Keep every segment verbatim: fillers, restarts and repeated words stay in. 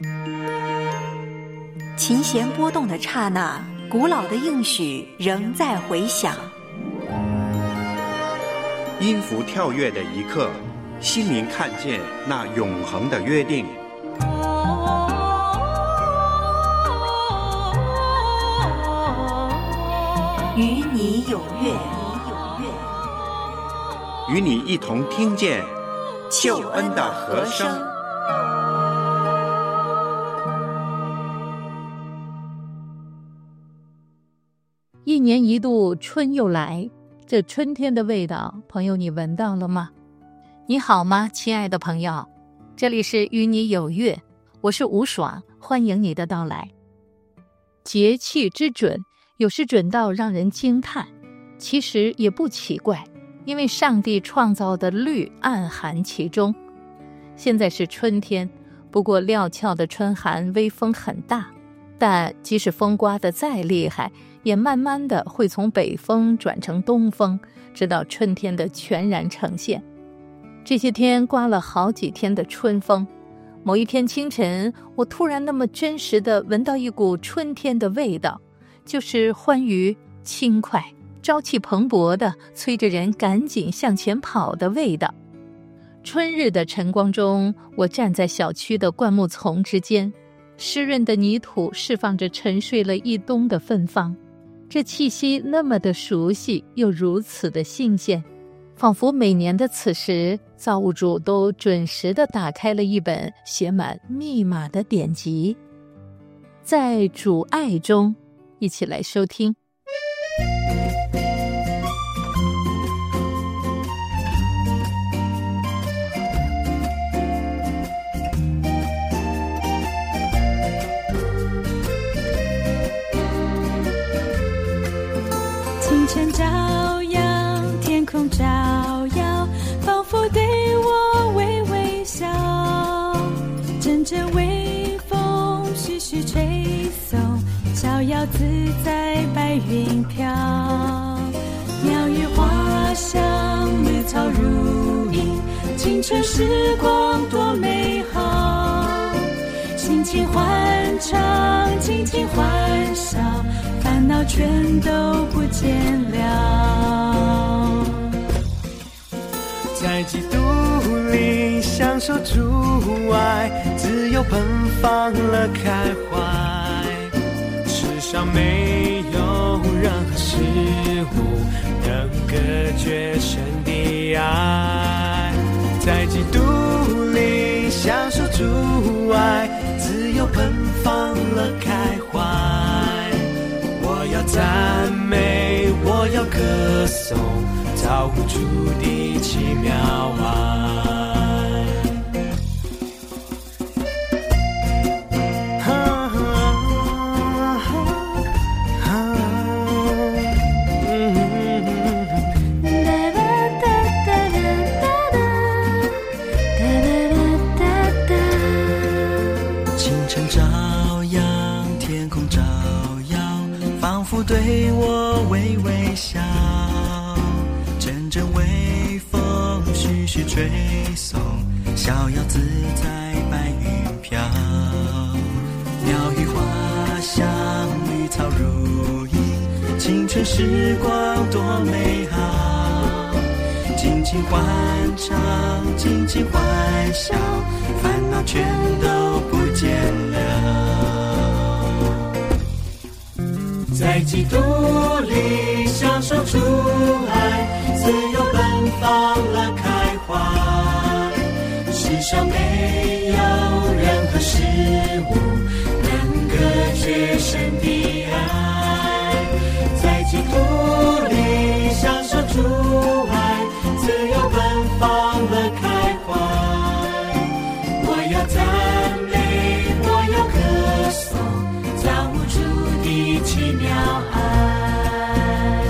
琴弦波动的刹那，古老的应许仍在回响。 音符跳跃的一刻，心灵看见那永恒的约定。 与你有约， 与你一同听见救恩的和声。 一年一度春又来，这春天的味道，朋友你闻到了吗？你好吗，亲爱的朋友？这里是与你有约，我是吴爽，欢迎你的到来。节气之准，有时准到让人惊叹，其实也不奇怪，因为上帝创造的律暗含其中。现在是春天，不过料峭的春寒微风很大，但即使风刮得再厉害，也慢慢的会从北风转成东风，直到春天的全然呈现。这些天刮了好几天的春风，某一天清晨，我突然那么真实地闻到一股春天的味道，就是欢愉、轻快、朝气蓬勃的催着人赶紧向前跑的味道。春日的晨光中，我站在小区的灌木丛之间，湿润的泥土释放着沉睡了一冬的芬芳，这气息那么的熟悉，又如此的新鲜，仿佛每年的此时，造物主都准时地打开了一本写满密码的典籍。在主爱中，一起来收听。 清晨照耀，天空照耀，仿佛对我微微笑。阵阵微风徐徐吹送，逍遥自在白云飘。鸟语花香，绿草如茵，青春时光多美好。心情欢畅，尽情欢笑，烦恼全都不见了。 在基督里享受主爱，自由奔放了开怀。世上没有任何事物能隔绝神的爱。在基督里享受主爱，自由奔放了开怀。我要赞美，我要歌颂造物主的奇妙爱。对我微微笑，阵阵微风徐徐吹送，逍遥自在白云飘。鸟语花香，绿草如茵，青春时光多美好。尽情欢唱，尽情欢笑，烦恼全都不见了。在基督里享受主爱，自由奔放了开怀。世上没有任何事物能隔绝神的爱。在基督里享受主爱，自由奔放了开怀。我要赞美，我要歌颂造物主的奇妙爱。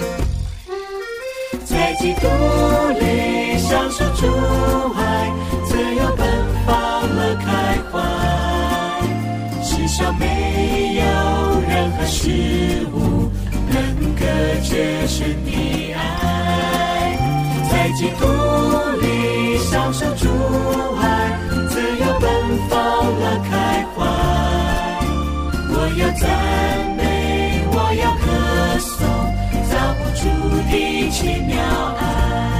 在基督里享受主爱，自由奔放了开怀。世上没有任何事物能隔绝神的爱。在基督里享受主爱，自由奔放了开怀。 赞美，我要歌颂造不出的奇妙爱。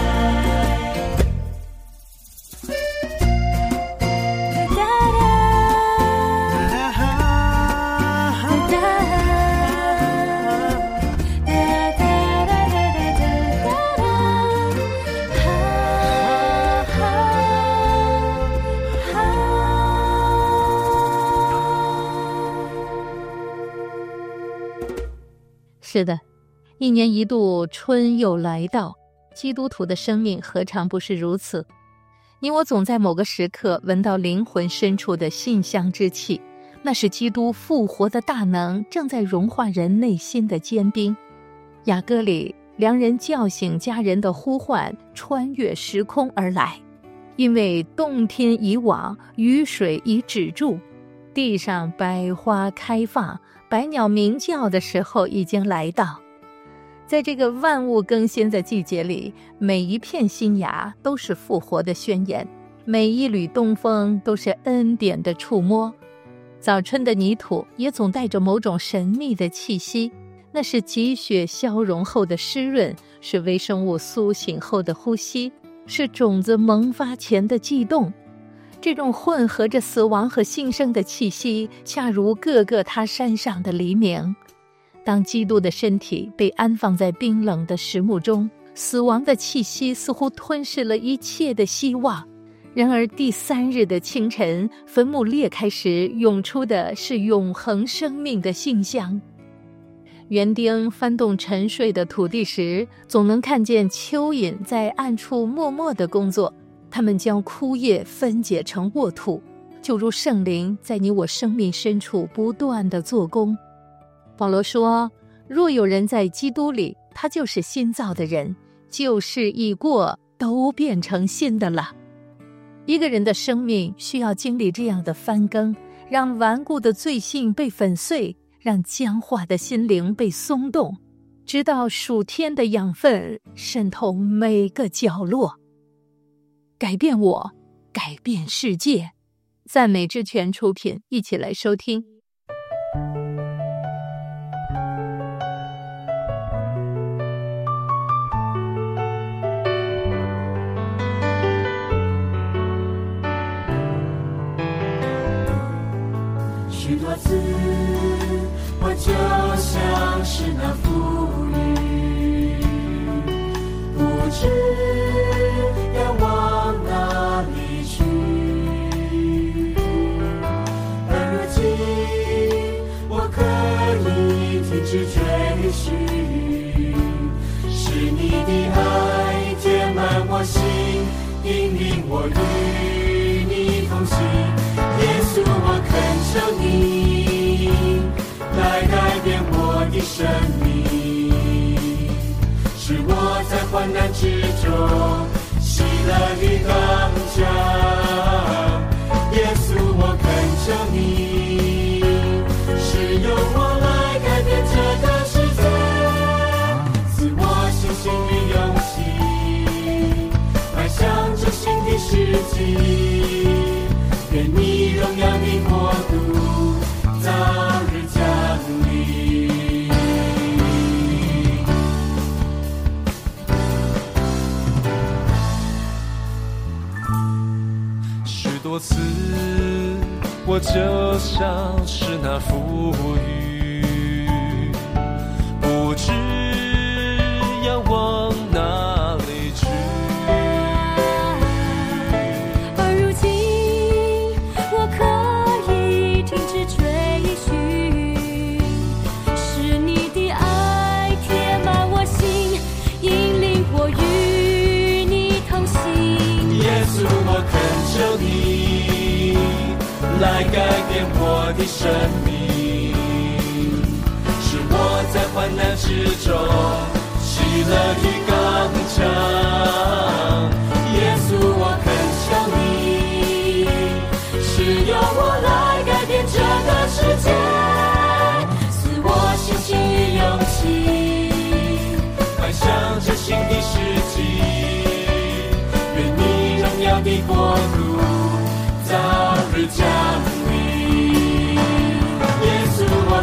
是的，一年一度春又来到，基督徒的生命何尝不是如此？你我总在某个时刻闻到灵魂深处的馨香之气，那是基督复活的大能正在融化人内心的坚冰。雅歌里良人叫醒家人的呼唤穿越时空而来，因为冬天已往，雨水已止住，地上百花开放，百鸟鸣叫的时候已经来到。在这个万物更新的季节里，每一片新芽都是复活的宣言，每一缕东风都是恩典的触摸。早春的泥土也总带着某种神秘的气息，那是积雪消融后的湿润，是微生物苏醒后的呼吸，是种子萌发前的悸动。这种混合着死亡和新生的气息，恰如各个他山上的黎明。当基督的身体被安放在冰冷的石墓中，死亡的气息似乎吞噬了一切的希望。然而第三日的清晨，坟墓裂开时涌出的是永恒生命的馨香。园丁翻动沉睡的土地时，总能看见蚯蚓在暗处默默地工作，他们将枯叶分解成沃土，就如圣灵在你我生命深处不断地做工。保罗说，若有人在基督里，他就是新造的人，旧事已过，都变成新的了。一个人的生命需要经历这样的翻更，让顽固的罪性被粉碎，让僵化的心灵被松动，直到属天的养分渗透每个角落，改变我，改变世界。赞美之泉出品，一起来收听。 许多次我就像是那妇女，不知要往哪里去，而如今我可以停止追寻，是你的爱填满我心，引领我与你同行。耶稣，我恳求你来改变我的生命，使我在患难之中喜乐与刚强。耶稣，我恳求你使用我来改变这个世界，赐我信心与勇气，迈向这新的世纪。愿你荣耀的国度早日降临。许多次我就像是那妇女，不知要往哪里去，来改变我的生命，使我在患难之中喜乐与刚强。耶稣，我恳求你使用我来改变这个世界，赐我信心与勇气，迈向这新的世纪。愿你荣耀的国度早日降临。耶稣，我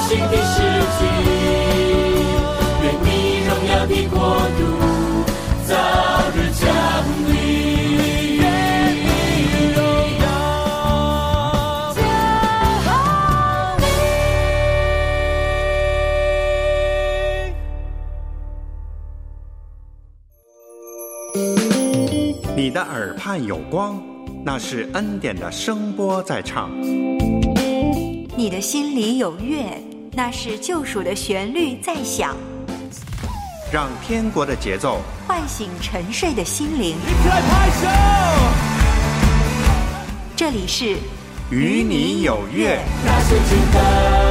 新的世纪，愿你荣耀的国度早日降临。 你的耳畔有光，那是恩典的声波在唱。 你的心里有乐，那是救赎的旋律在响。 让天国的节奏唤醒沉睡的心灵。 一起来拍手！ 这里是与你有约。 那是真的。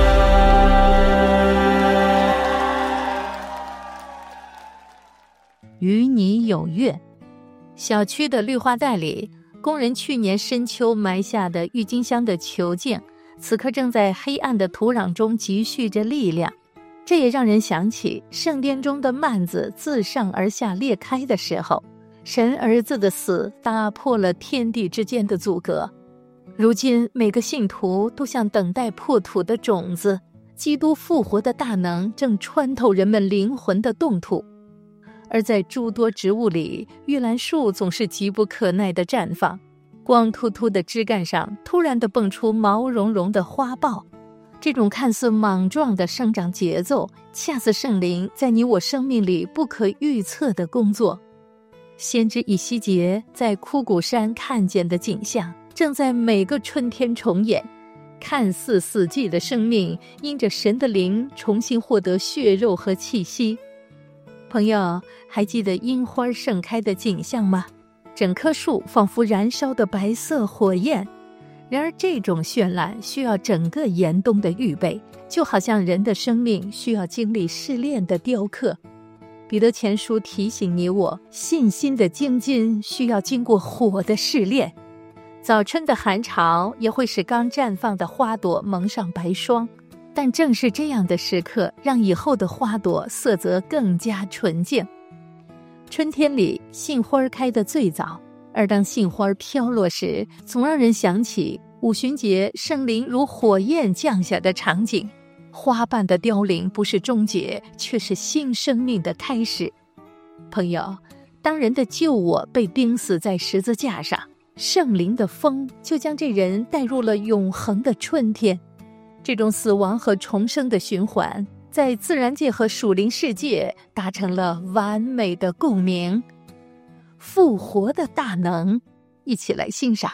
与你有约。小区的绿化带里，工人去年深秋埋下的郁金香的球茎，此刻正在黑暗的土壤中积蓄着力量。这也让人想起圣殿中的幔子自上而下裂开的时候，神儿子的死打破了天地之间的阻隔。如今每个信徒都像等待破土的种子，基督复活的大能正穿透人们灵魂的冻土。而在诸多植物里，玉兰树总是急不可耐地绽放，光秃秃的枝干上突然地蹦出毛茸茸的花苞。这种看似莽撞的生长节奏，恰似圣灵在你我生命里不可预测的工作。先知以西结在枯骨山看见的景象，正在每个春天重演。看似死寂的生命，因着神的灵重新获得血肉和气息。朋友，还记得樱花盛开的景象吗？整棵树仿佛燃烧的白色火焰。然而这种绚烂需要整个严冬的预备，就好像人的生命需要经历试炼的雕刻。彼得前书提醒你我，信心的精进需要经过火的试炼。早春的寒潮也会使刚绽放的花朵蒙上白霜，但正是这样的时刻，让以后的花朵色泽更加纯净。春天里，杏花开得最早，而当杏花飘落时，总让人想起五旬节圣灵如火焰降下的场景。花瓣的凋零不是终结，却是新生命的开始。朋友，当人的旧我被钉死在十字架上，圣灵的风就将这人带入了永恒的春天。这种死亡和重生的循环，在自然界和属灵世界达成了完美的共鸣。复活的大能，一起来欣赏。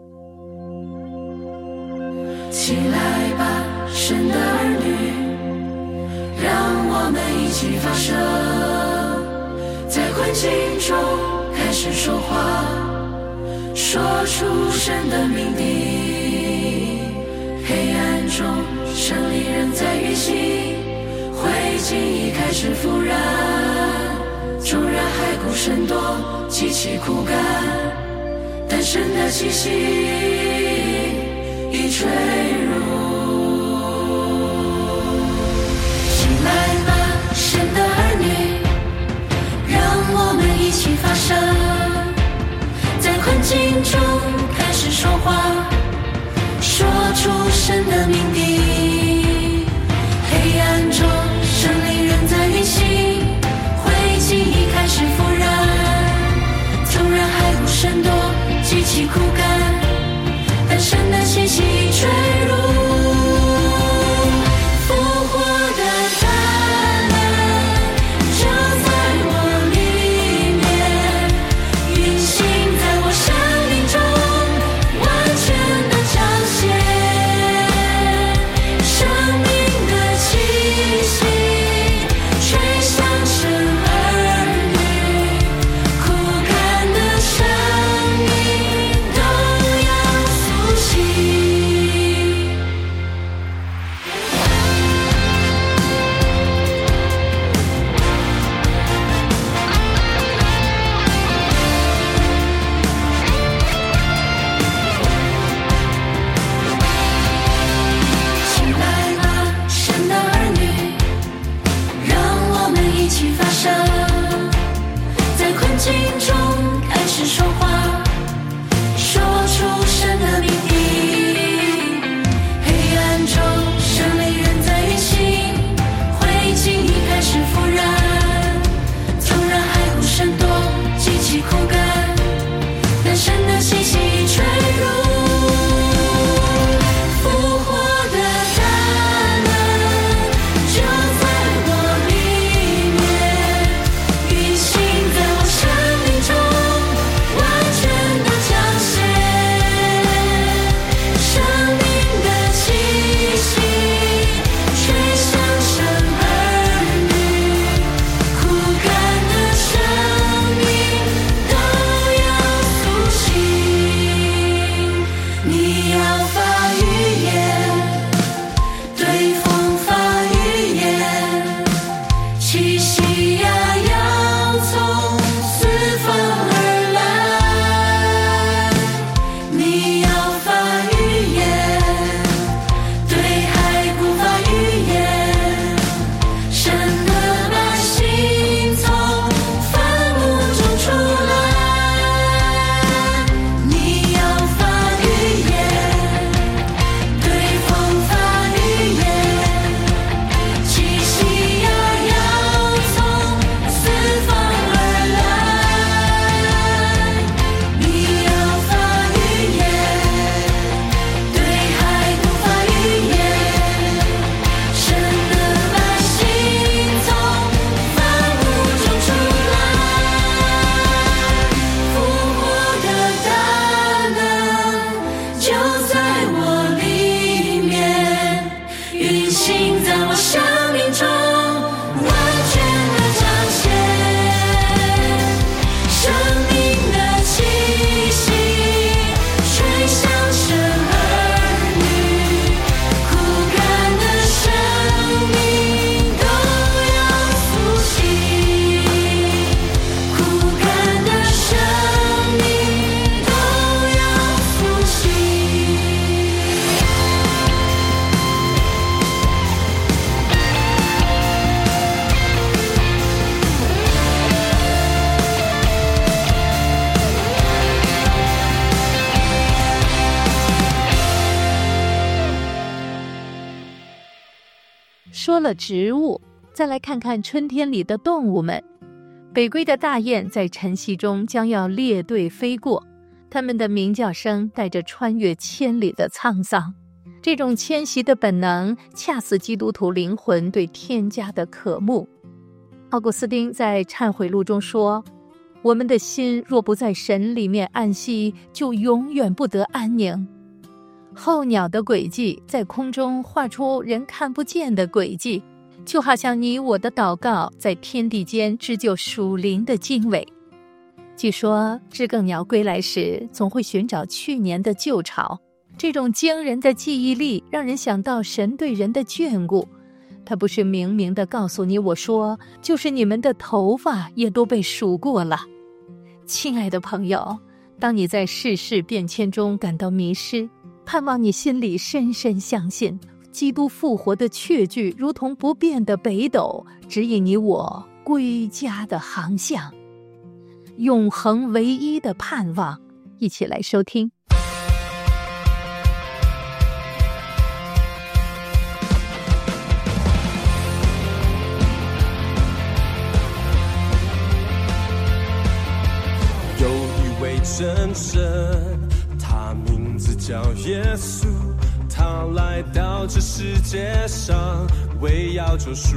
起来吧，神的儿女，让我们一起发声，在困境中开始说话，说出神的命令。黑暗中胜利仍在运行，灰烬已开始复燃，纵然海枯神多，极其枯干，但神的气息已坠入。醒来吧，神的儿女，让我们一起发声，在困境中开始说话，说出神的命令。黑暗中圣灵仍在运行，灰烬已开始复燃，纵然海枯神多，极其枯干，但神的气息坠入。 我生命中完全的彰显，生命的气息吹向神儿女，枯干的生命都要苏醒，枯干的生命都要苏醒。 说了植物，再来看看春天里的动物们。北归的大雁在晨曦中将要列队飞过，它们的鸣叫声带着穿越千里的沧桑。这种迁徙的本能，恰似基督徒灵魂对天家的渴慕。奥古斯丁在忏悔录中说，我们的心若不在神里面安息，就永远不得安宁。候鸟的轨迹在空中画出人看不见的轨迹，就好像你我的祷告在天地间织就属灵的经纬。据说知更鸟归来时总会寻找去年的旧巢，这种惊人的记忆力让人想到神对人的眷顾。他不是明明地告诉你我说，就是你们的头发也都被数过了。亲爱的朋友，当你在世事变迁中感到迷失，盼望你心里深深相信，基督复活的确据如同不变的北斗，指引你我归家的航向，永恒唯一的盼望。一起来收听。 有一位真神，他名字叫耶稣，他来到这世界上，为要救赎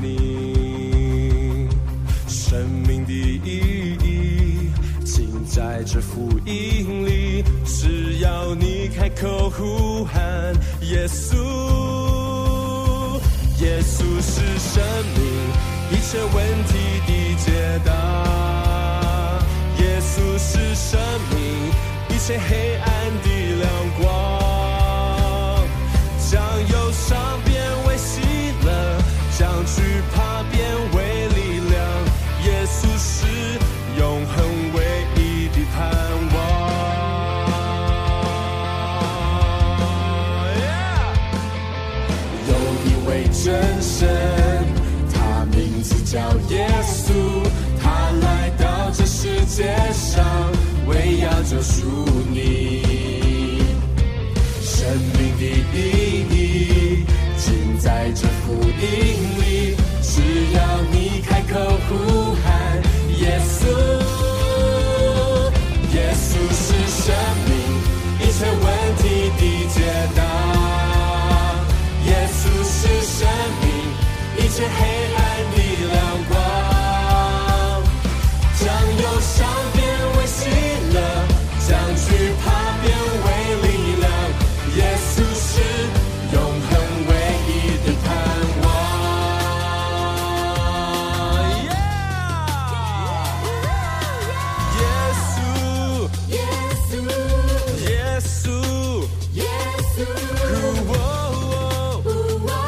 你。生命的意义尽在这福音里，只要你开口呼喊耶稣。耶稣是生命一切问题的解答，耶稣是生命一切黑暗的亮光，将忧伤变为喜乐，将惧怕变为力量。耶稣是永恒唯一的盼望。Yeah! 有一位真神，他名字叫耶稣，他来到这世界上，为要救赎你。生命的意义尽在这福音里，只要你开口呼喊耶稣。耶稣是生命一切问题的解答，耶稣是生命一切黑暗的亮光，将忧伤变为喜乐，将惧怕变为力量。耶稣是永恒唯一的盼望。耶稣，耶稣，耶稣，耶稣，哦哦哦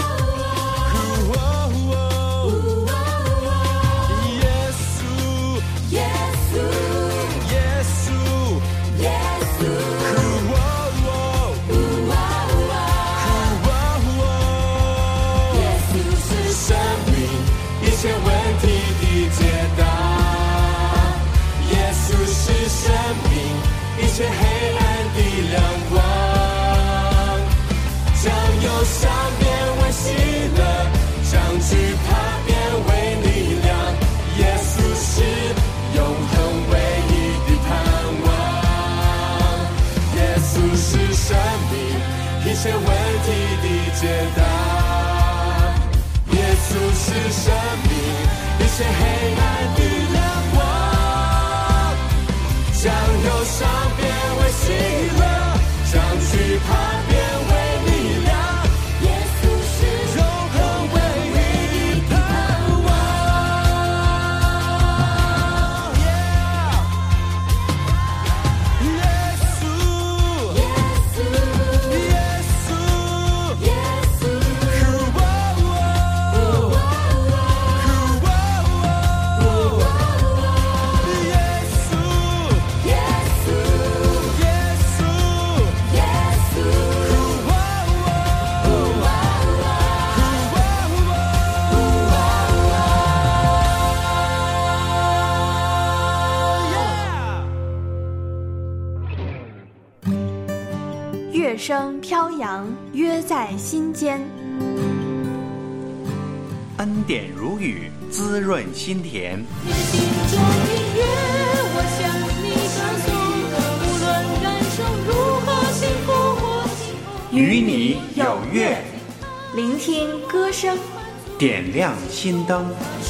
耶稣，耶稣，耶稣，耶稣。一切问题的解答，耶稣是生命一切黑暗的亮光，将忧伤变为喜乐，将惧怕变为力量。耶稣是永恒唯一的盼望，耶稣是生命一切问题的解答。耶稣是生命一切黑暗的亮光，将忧伤变为喜乐，将惧怕变为力量。耶稣是永恒唯声飘扬，约在心间。 恩典如雨，滋润心田。 你的心中音乐，我向你唱颂，无论感受如何幸福或幸福， 与你有约， 聆听歌声， 点亮心灯。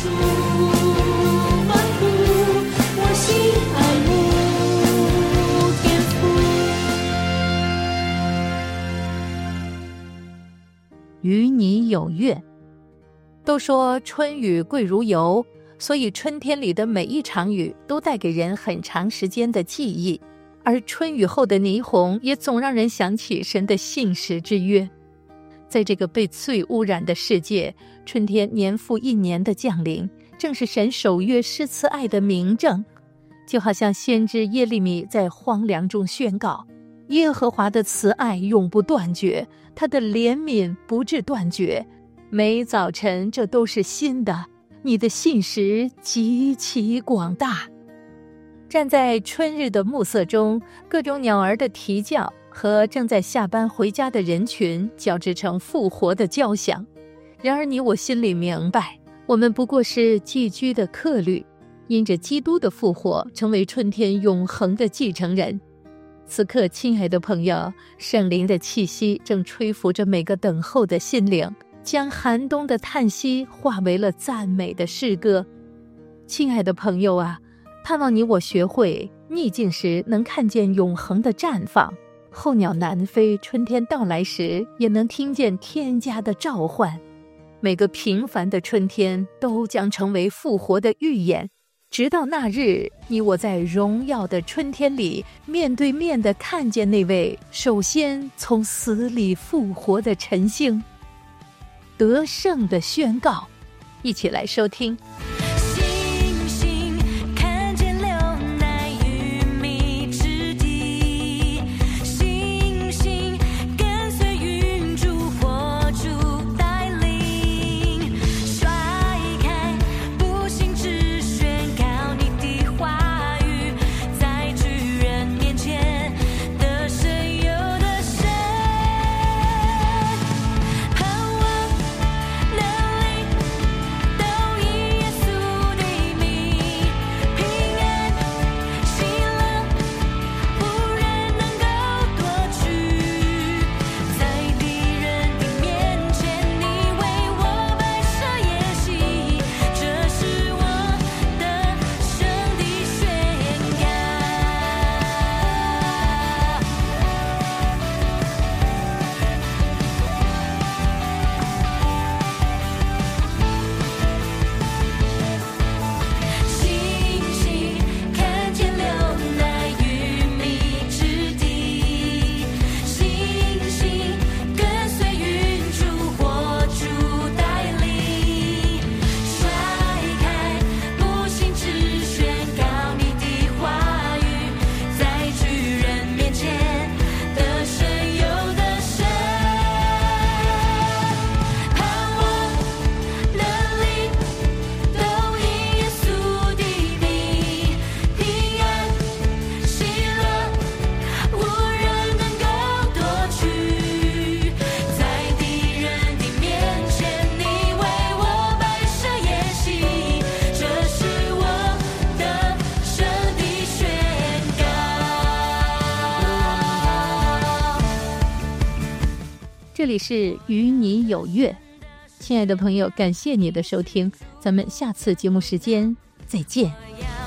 我心爱慕天父。与你有约。都说春雨贵如油，所以春天里的每一场雨都带给人很长时间的记忆，而春雨后的霓虹也总让人想起神的信实之约。在这个被罪污染的世界，春天年复一年的降临，正是神守约施慈爱的明证。就好像先知耶利米在荒凉中宣告，耶和华的慈爱永不断绝，他的怜悯不致断绝，每早晨这都是新的，你的信实极其广大。站在春日的暮色中，各种鸟儿的啼叫和正在下班回家的人群交织成复活的交响。然而你我心里明白，我们不过是寄居的客旅，因着基督的复活，成为春天永恒的继承人。此刻，亲爱的朋友，圣灵的气息正吹拂着每个等候的心灵，将寒冬的叹息化为了赞美的诗歌。亲爱的朋友啊，盼望你我学会逆境时能看见永恒的绽放，候鸟南飞，春天到来时也能听见天家的召唤。每个平凡的春天都将成为复活的预言，直到那日，你我在荣耀的春天里面对面地看见那位首先从死里复活的晨星。得胜的宣告，一起来收听。 星星看见流奶与蜜之地，星星跟随云柱火柱带领，甩开不幸只宣告你的话语，在巨人面前得胜有得胜，盼望能力都以耶稣的名，平安喜乐无人能够夺取，在敌人的面前你为我摆设筵席，这是我的胜的宣告。星星看见流奶与蜜之地，星星跟随云柱火柱带领，甩开不幸只宣告你的话语，在巨人面前得胜有得胜，盼望能力都以耶稣的名，平安喜乐无人能够夺取，在敌人的面前你为我摆设筵席，这是我的胜的宣告。 这里是与你有约，亲爱的朋友，感谢你的收听，咱们下次节目时间再见。 要